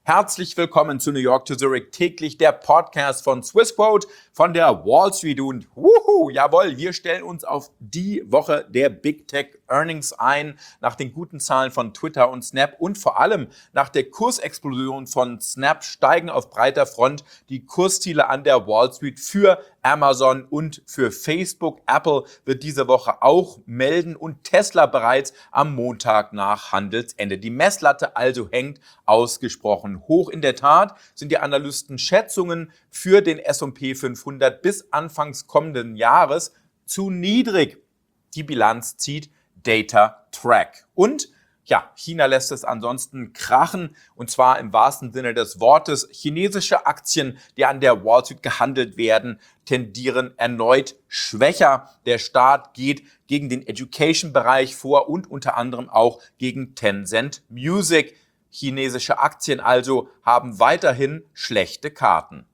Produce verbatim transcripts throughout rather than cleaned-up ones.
Herzlich willkommen zu New York to Zurich täglich, der Podcast von Swissquote von der Wall Street. Und wuhu, jawohl, wir stellen uns auf die Woche der Big Tech Earnings ein, nach den guten Zahlen von Twitter und Snap und vor allem nach der Kursexplosion von Snap steigen auf breiter Front die Kursziele an der Wall Street für Amazon und für Facebook. Apple wird diese Woche auch melden und Tesla bereits am Montag nach Handelsende. Die Messlatte also hängt ausgesprochen hoch. In der Tat sind die Analysten Schätzungen für den S und P fünfhundert bis Anfangs kommenden Jahres zu niedrig. Die Bilanz zieht DataTrack. Und ja, China lässt es ansonsten krachen, und zwar im wahrsten Sinne des Wortes. Chinesische Aktien, die an der Wall Street gehandelt werden, tendieren erneut schwächer. Der Staat geht gegen den Education-Bereich vor und unter anderem auch gegen Tencent Music. Chinesische Aktien also haben weiterhin schlechte Karten.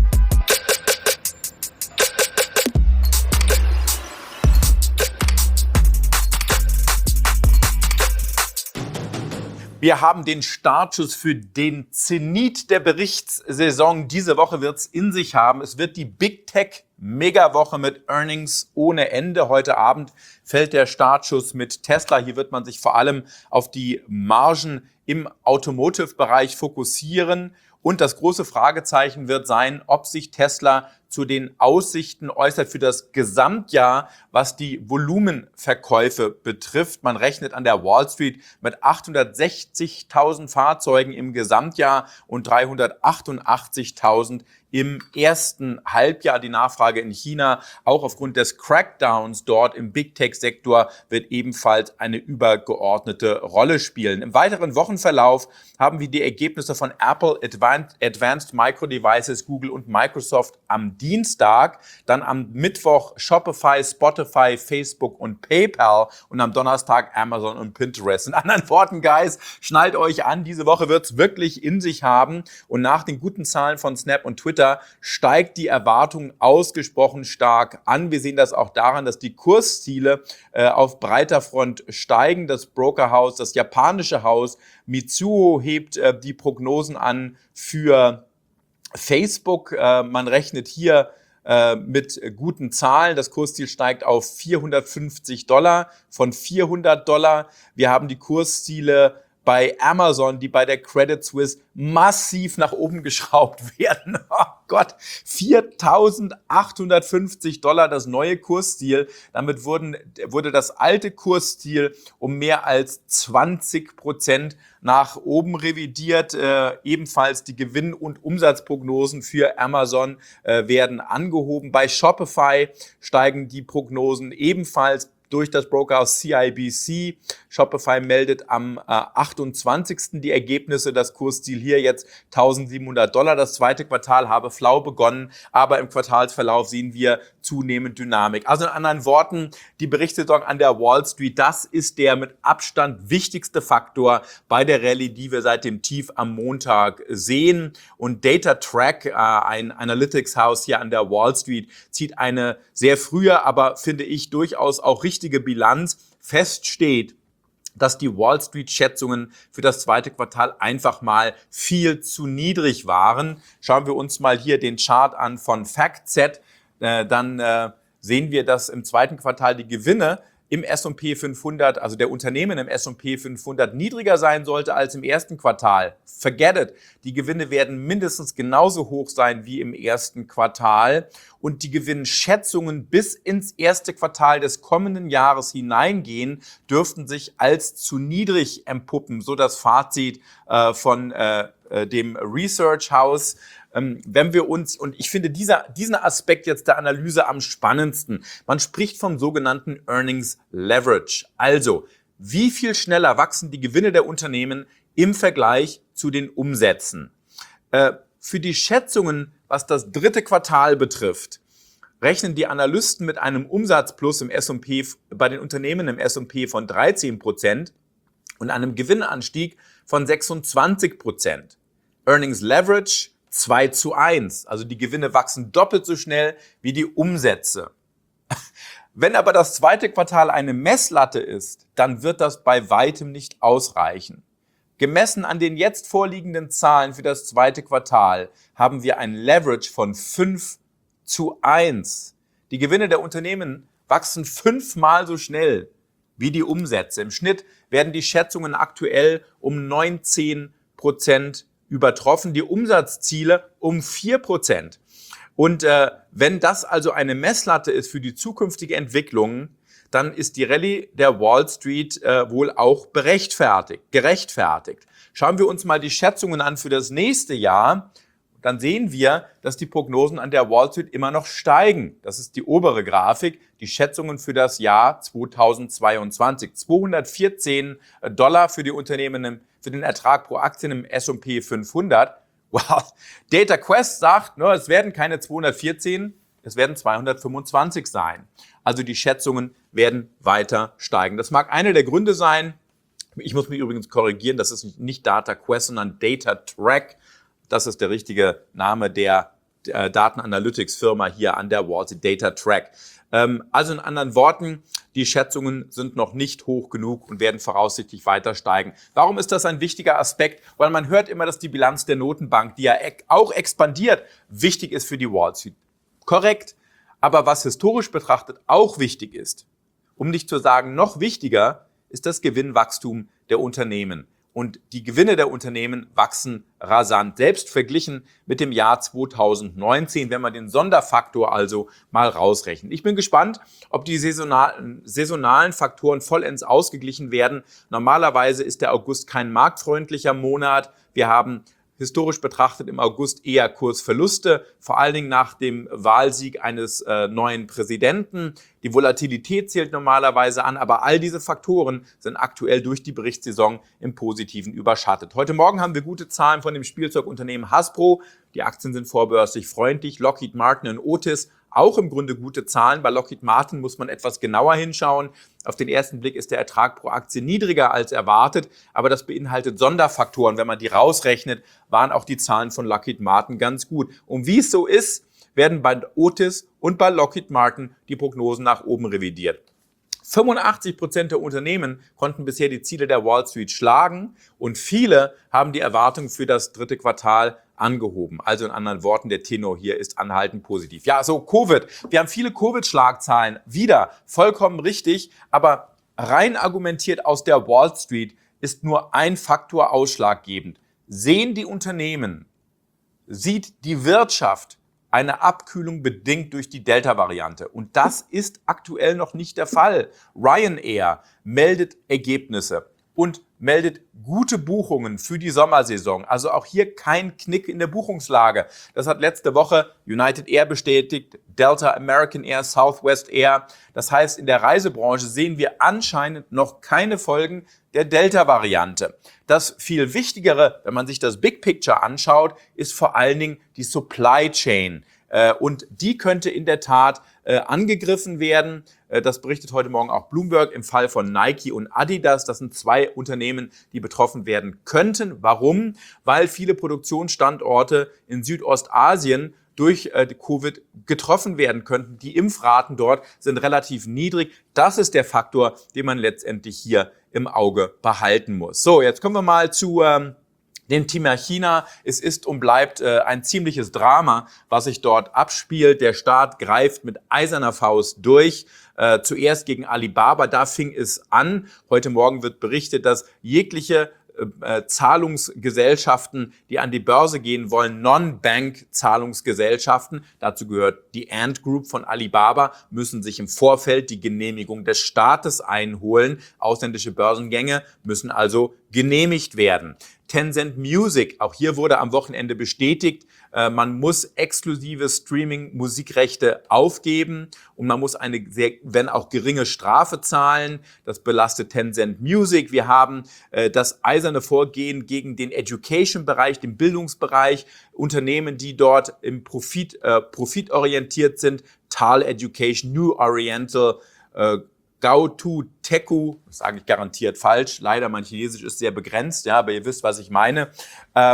Wir haben den Startschuss für den Zenit der Berichtssaison. Diese Woche wird es in sich haben. Es wird die Big Tech Megawoche mit Earnings ohne Ende. Heute Abend fällt der Startschuss mit Tesla. Hier wird man sich vor allem auf die Margen im Automotive-Bereich fokussieren. Und das große Fragezeichen wird sein, ob sich Tesla zu den Aussichten äußert für das Gesamtjahr, was die Volumenverkäufe betrifft. Man rechnet an der Wall Street mit achthundertsechzigtausend Fahrzeugen im Gesamtjahr und dreihundertachtundachtzigtausend im ersten Halbjahr. Die Nachfrage in China, auch aufgrund des Crackdowns dort im Big Tech-Sektor, wird ebenfalls eine übergeordnete Rolle spielen. Im weiteren Wochenverlauf haben wir die Ergebnisse von Apple, Advanced Micro Devices, Google und Microsoft am Dienstag, dann am Mittwoch Shopify, Spotify, Facebook und PayPal und am Donnerstag Amazon und Pinterest. In anderen Worten, Guys, schnallt euch an, diese Woche wird's wirklich in sich haben, und nach den guten Zahlen von Snap und Twitter steigt die Erwartung ausgesprochen stark an. Wir sehen das auch daran, dass die Kursziele äh, auf breiter Front steigen. Das Brokerhaus, das japanische Haus Mizuho hebt äh, die Prognosen an für Facebook. Äh, man rechnet hier äh, mit guten Zahlen. Das Kursziel steigt auf vierhundertfünfzig Dollar von vierhundert Dollar. Wir haben die Kursziele bei Amazon, die bei der Credit Suisse massiv nach oben geschraubt werden. Oh Gott, viertausendachthundertfünfzig Dollar das neue Kursziel. Damit wurden, wurde das alte Kursziel um mehr als zwanzig Prozent nach oben revidiert. Äh, ebenfalls die Gewinn- und Umsatzprognosen für Amazon äh, werden angehoben. Bei Shopify steigen die Prognosen ebenfalls durch das Brokerhaus C I B C. Shopify meldet am äh, achtundzwanzigsten die Ergebnisse. Das Kursziel hier jetzt eintausendsiebenhundert Dollar. Das zweite Quartal habe flau begonnen, aber im Quartalsverlauf sehen wir zunehmend Dynamik. Also in anderen Worten, die Berichtssaison an der Wall Street, das ist der mit Abstand wichtigste Faktor bei der Rallye, die wir seit dem Tief am Montag sehen. Und DataTrack, äh, ein Analytics-Haus hier an der Wall Street, zieht eine sehr frühe, aber finde ich durchaus auch richtige Bilanz. Fest steht, dass die Wall Street-Schätzungen für das zweite Quartal einfach mal viel zu niedrig waren. Schauen wir uns mal hier den Chart an von FactSet. Äh, dann äh, sehen wir, dass im zweiten Quartal die Gewinne im S und P fünfhundert, also der Unternehmen im S und P fünfhundert, niedriger sein sollte als im ersten Quartal. Forget it. Die Gewinne werden mindestens genauso hoch sein wie im ersten Quartal. Und die Gewinnschätzungen bis ins erste Quartal des kommenden Jahres hineingehen, dürften sich als zu niedrig empuppen. So das Fazit äh, von äh, dem Research House. Ähm, wenn wir uns, und ich finde dieser, diesen Aspekt jetzt der Analyse am spannendsten, man spricht vom sogenannten Earnings Leverage. Also, wie viel schneller wachsen die Gewinne der Unternehmen im Vergleich zu den Umsätzen? Äh, für die Schätzungen, was das dritte Quartal betrifft, rechnen die Analysten mit einem Umsatzplus im S und P, bei den Unternehmen im S und P von dreizehn Prozent und einem Gewinnanstieg von sechsundzwanzig Prozent. Earnings Leverage zwei zu eins, also die Gewinne wachsen doppelt so schnell wie die Umsätze. Wenn aber das zweite Quartal eine Messlatte ist, dann wird das bei weitem nicht ausreichen. Gemessen an den jetzt vorliegenden Zahlen für das zweite Quartal haben wir ein Leverage von fünf zu eins. Die Gewinne der Unternehmen wachsen fünfmal so schnell wie die Umsätze. Im Schnitt werden die Schätzungen aktuell um neunzehn Prozent übertroffen, die Umsatzziele um vier Prozent. Und äh, wenn das also eine Messlatte ist für die zukünftige Entwicklung, dann ist die Rallye der Wall Street äh, wohl auch berechtfertigt, gerechtfertigt. Schauen wir uns mal die Schätzungen an für das nächste Jahr, dann sehen wir, dass die Prognosen an der Wall Street immer noch steigen. Das ist die obere Grafik, die Schätzungen für das Jahr zweitausendzweiundzwanzig. zweihundertvierzehn Dollar für die Unternehmen, im, für den Ertrag pro Aktien im S und P fünfhundert. Wow. Data Quest sagt, no, es werden keine zweihundertvierzehn, es werden zweihundertfünfundzwanzig sein. Also die Schätzungen werden weiter steigen. Das mag einer der Gründe sein. Ich muss mich übrigens korrigieren, das ist nicht Data Quest, sondern Data Track. Das ist der richtige Name der äh, Datenanalytics-Firma hier an der Wall Street, Data Track. Ähm, also in anderen Worten, die Schätzungen sind noch nicht hoch genug und werden voraussichtlich weiter steigen. Warum ist das ein wichtiger Aspekt? Weil man hört immer, dass die Bilanz der Notenbank, die ja auch expandiert, wichtig ist für die Wall Street. Korrekt. Aber was historisch betrachtet auch wichtig ist, um nicht zu sagen noch wichtiger, ist das Gewinnwachstum der Unternehmen. Und die Gewinne der Unternehmen wachsen rasant, selbst verglichen mit dem Jahr zweitausendneunzehn, wenn man den Sonderfaktor also mal rausrechnet. Ich bin gespannt, ob die saisonalen, saisonalen Faktoren vollends ausgeglichen werden. Normalerweise ist der August kein marktfreundlicher Monat. Wir haben historisch betrachtet im August eher Kursverluste, vor allen Dingen nach dem Wahlsieg eines äh, neuen Präsidenten. Die Volatilität zählt normalerweise an, aber all diese Faktoren sind aktuell durch die Berichtssaison im Positiven überschattet. Heute Morgen haben wir gute Zahlen von dem Spielzeugunternehmen Hasbro. Die Aktien sind vorbörslich freundlich. Lockheed Martin und Otis auch im Grunde gute Zahlen. Bei Lockheed Martin muss man etwas genauer hinschauen. Auf den ersten Blick ist der Ertrag pro Aktie niedriger als erwartet, aber das beinhaltet Sonderfaktoren. Wenn man die rausrechnet, waren auch die Zahlen von Lockheed Martin ganz gut. Und wie es so ist, werden bei Otis und bei Lockheed Martin die Prognosen nach oben revidiert. fünfundachtzig Prozent der Unternehmen konnten bisher die Ziele der Wall Street schlagen und viele haben die Erwartungen für das dritte Quartal angehoben. Also in anderen Worten, der Tenor hier ist anhaltend positiv. Ja, so Covid. Wir haben viele Covid-Schlagzeilen. Wieder vollkommen richtig, aber rein argumentiert aus der Wall Street ist nur ein Faktor ausschlaggebend. Sehen die Unternehmen, sieht die Wirtschaft eine Abkühlung bedingt durch die Delta-Variante. Und das ist aktuell noch nicht der Fall. Ryanair meldet Ergebnisse und meldet gute Buchungen für die Sommersaison. Also auch hier kein Knick in der Buchungslage. Das hat letzte Woche United Air bestätigt, Delta, American Air, Southwest Air. Das heißt, in der Reisebranche sehen wir anscheinend noch keine Folgen der Delta-Variante. Das viel Wichtigere, wenn man sich das Big Picture anschaut, ist vor allen Dingen die Supply Chain. Und die könnte in der Tat äh, angegriffen werden. Äh, das berichtet heute Morgen auch Bloomberg im Fall von Nike und Adidas. Das sind zwei Unternehmen, die betroffen werden könnten. Warum? Weil viele Produktionsstandorte in Südostasien durch äh, Covid getroffen werden könnten. Die Impfraten dort sind relativ niedrig. Das ist der Faktor, den man letztendlich hier im Auge behalten muss. So, jetzt kommen wir mal zu Ähm, dem Thema China. Es ist und bleibt äh, ein ziemliches Drama, was sich dort abspielt. Der Staat greift mit eiserner Faust durch. Äh, zuerst gegen Alibaba, da fing es an. Heute Morgen wird berichtet, dass jegliche äh, Zahlungsgesellschaften, die an die Börse gehen wollen, Non-Bank-Zahlungsgesellschaften, dazu gehört die Ant Group von Alibaba, müssen sich im Vorfeld die Genehmigung des Staates einholen. Ausländische Börsengänge müssen also genehmigt werden. Tencent Music, auch hier wurde am Wochenende bestätigt, äh, man muss exklusive Streaming-Musikrechte aufgeben und man muss eine sehr, wenn auch geringe Strafe zahlen. Das belastet Tencent Music. Wir haben äh, das eiserne Vorgehen gegen den Education-Bereich, den Bildungsbereich, Unternehmen, die dort im Profit, äh, profitorientiert sind, Tal Education, New Oriental, äh, Gaotu Teku, das sage ich garantiert falsch, leider mein Chinesisch ist sehr begrenzt, ja, aber ihr wisst, was ich meine. Ähm,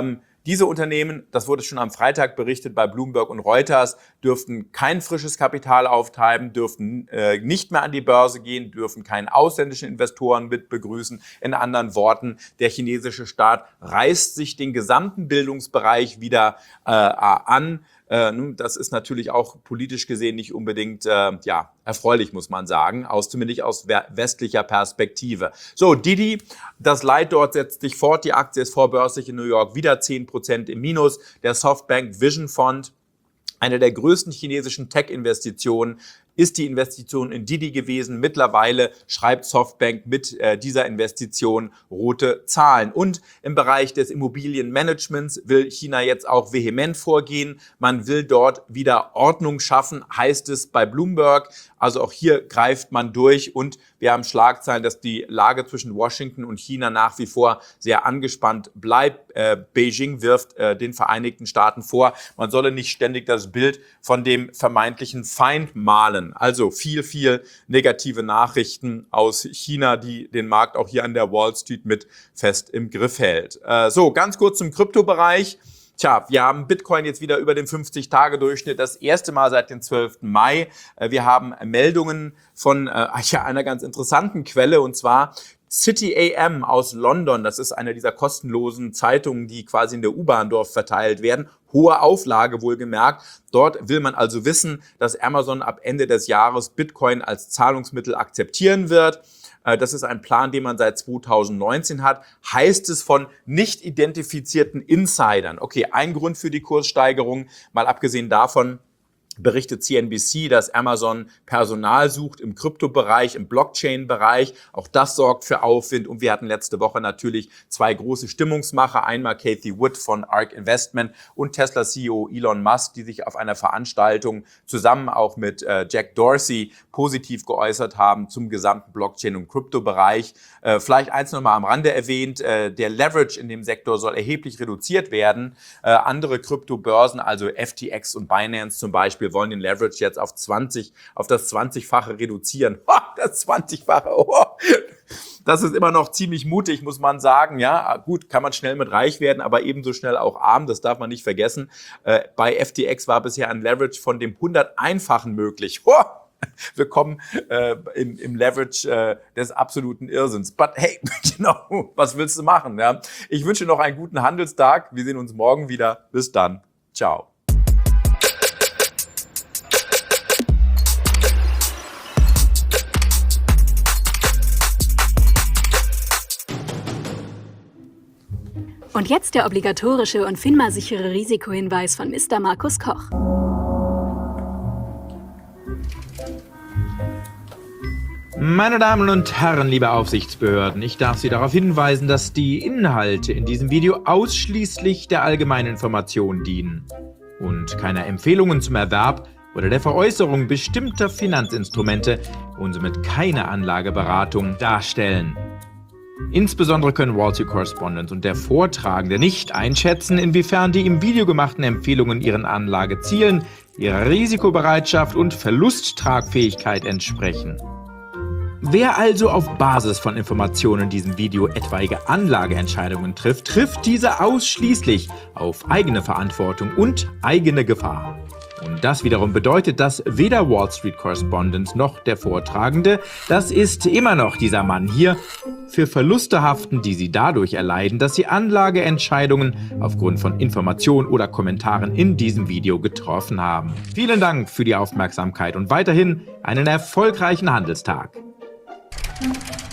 Diese Unternehmen, das wurde schon am Freitag berichtet bei Bloomberg und Reuters, dürften kein frisches Kapital auftreiben, dürften äh, nicht mehr an die Börse gehen, dürfen keinen ausländischen Investoren mit begrüßen. In anderen Worten, der chinesische Staat reißt sich den gesamten Bildungsbereich wieder äh, an. Äh, nun, das ist natürlich auch politisch gesehen nicht unbedingt äh, ja, erfreulich, muss man sagen, aus, zumindest aus westlicher Perspektive. So, Didi, das Leid dort setzt sich fort. Die Aktie ist vorbörslich in New York wieder zehn Prozent im Minus. Der Softbank Vision Fund, eine der größten chinesischen Tech-Investitionen, ist die Investition in Didi gewesen. Mittlerweile schreibt Softbank mit äh, dieser Investition rote Zahlen. Und im Bereich des Immobilienmanagements will China jetzt auch vehement vorgehen. Man will dort wieder Ordnung schaffen, heißt es bei Bloomberg. Also auch hier greift man durch und wir haben Schlagzeilen, dass die Lage zwischen Washington und China nach wie vor sehr angespannt bleibt. Äh, Beijing wirft äh, den Vereinigten Staaten vor, man solle nicht ständig das Bild von dem vermeintlichen Feind malen. Also viel, viel negative Nachrichten aus China, die den Markt auch hier an der Wall Street mit fest im Griff hält. Äh, so, ganz kurz zum Kryptobereich. Tja, wir haben Bitcoin jetzt wieder über den fünfzig-Tage-Durchschnitt, das erste Mal seit dem zwölften Mai. Wir haben Meldungen von äh, ja, einer ganz interessanten Quelle, und zwar City A M aus London. Das ist eine dieser kostenlosen Zeitungen, die quasi in der U-Bahn dort verteilt werden. Hohe Auflage wohlgemerkt. Dort will man also wissen, dass Amazon ab Ende des Jahres Bitcoin als Zahlungsmittel akzeptieren wird. Das ist ein Plan, den man seit zweitausendneunzehn hat. Heißt es von nicht identifizierten Insidern. Okay, ein Grund für die Kurssteigerung, mal abgesehen davon, berichtet C N B C, dass Amazon Personal sucht im Kryptobereich, im Blockchain-Bereich. Auch das sorgt für Aufwind. Und wir hatten letzte Woche natürlich zwei große Stimmungsmacher. Einmal Cathie Wood von ARK Investment und Tesla-C E O Elon Musk, die sich auf einer Veranstaltung zusammen auch mit äh, Jack Dorsey positiv geäußert haben zum gesamten Blockchain- und Kryptobereich. Äh, vielleicht eins nochmal am Rande erwähnt, äh, der Leverage in dem Sektor soll erheblich reduziert werden. Äh, andere Kryptobörsen, also F T X und Binance zum Beispiel, wir wollen den Leverage jetzt auf zwanzig, auf das zwanzigfache reduzieren. Das zwanzigfache, oh. Das ist immer noch ziemlich mutig, muss man sagen. Ja, gut, kann man schnell mit reich werden, aber ebenso schnell auch arm. Das darf man nicht vergessen. Äh, bei F T X war bisher ein Leverage von dem hunderteinfachen möglich. Oh. Wir kommen äh, im, im Leverage äh, des absoluten Irrsinns. But hey, genau, was willst du machen? Ja? Ich wünsche noch einen guten Handelstag. Wir sehen uns morgen wieder. Bis dann. Ciao. Und jetzt der obligatorische und FINMA-sichere Risikohinweis von Mister Markus Koch. Meine Damen und Herren, liebe Aufsichtsbehörden, ich darf Sie darauf hinweisen, dass die Inhalte in diesem Video ausschließlich der allgemeinen Information dienen und keine Empfehlungen zum Erwerb oder der Veräußerung bestimmter Finanzinstrumente und somit keine Anlageberatung darstellen. Insbesondere können Wall Street Correspondent und der Vortragende nicht einschätzen, inwiefern die im Video gemachten Empfehlungen ihren Anlagezielen, ihrer Risikobereitschaft und Verlusttragfähigkeit entsprechen. Wer also auf Basis von Informationen in diesem Video etwaige Anlageentscheidungen trifft, trifft diese ausschließlich auf eigene Verantwortung und eigene Gefahr. Und das wiederum bedeutet, dass weder Wall Street Correspondent noch der Vortragende, das ist immer noch dieser Mann hier, für Verluste haften, die sie dadurch erleiden, dass sie Anlageentscheidungen aufgrund von Informationen oder Kommentaren in diesem Video getroffen haben. Vielen Dank für die Aufmerksamkeit und weiterhin einen erfolgreichen Handelstag.